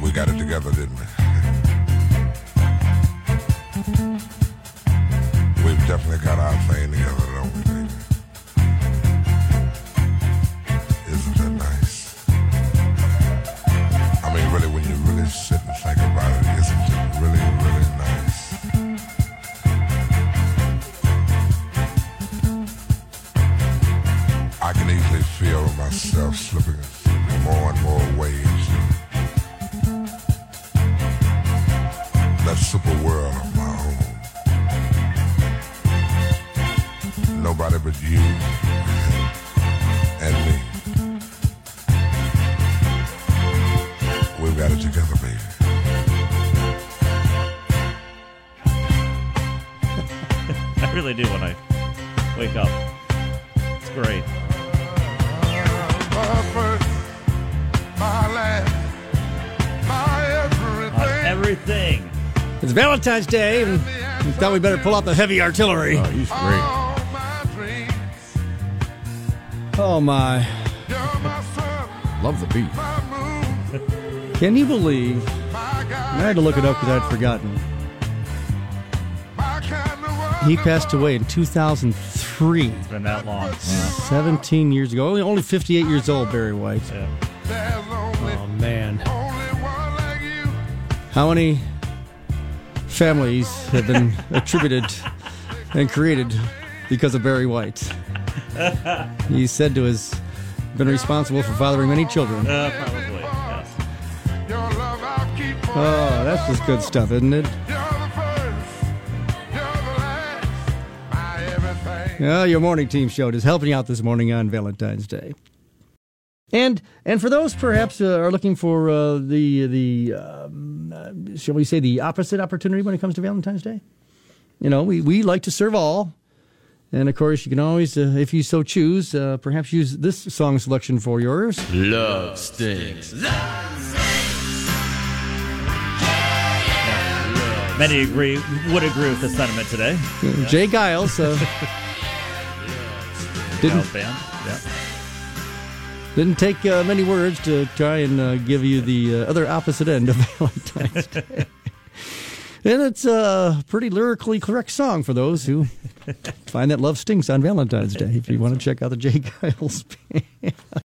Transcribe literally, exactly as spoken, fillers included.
We got it together, didn't we? We've definitely got our thing together, don't we, baby? Isn't that nice? I mean, really, when you really sit and think about it, isn't it really, really nice? I can easily feel myself slipping in more and more ways. That super world of my own. Nobody but you and me. We've got it together, baby. I really do when I wake up. It's great. My first, my last, my everything. On everything. It's Valentine's Day, and we thought we better pull out the heavy artillery. Oh, he's great. All my dreams, Oh, my. you're my sun, Love the beat. my moon, Can you believe? my I guide, had to look it up because I'd forgotten. my kind of world. He passed away in two thousand three, It's been that long. seventeen years ago. Only, only fifty-eight years old, Barry White. Yeah. There's only, Oh, man. only one like you. How many families have been attributed and created because of Barry White? He's said to have been responsible for fathering many children. Uh, probably. Yes. Your love I'll keep forever. Oh, that's just good stuff, isn't it? You're the first, you're the last, my everything. Well, your morning team show is helping you out this morning on Valentine's Day. And and for those perhaps uh, are looking for uh, the the um, uh, shall we say the opposite opportunity when it comes to Valentine's Day, you know, we, we like to serve all, and of course you can always, uh, if you so choose, uh, perhaps use this song selection for yours. Love stinks. Many agree would agree with the sentiment today. Uh, Jay Giles uh, didn't Wild band. Yeah. didn't take uh, many words to try and uh, give you the uh, other opposite end of Valentine's Day. And it's a pretty lyrically correct song for those who find that love stinks on Valentine's Day, if you want to check out the Jay Giles band.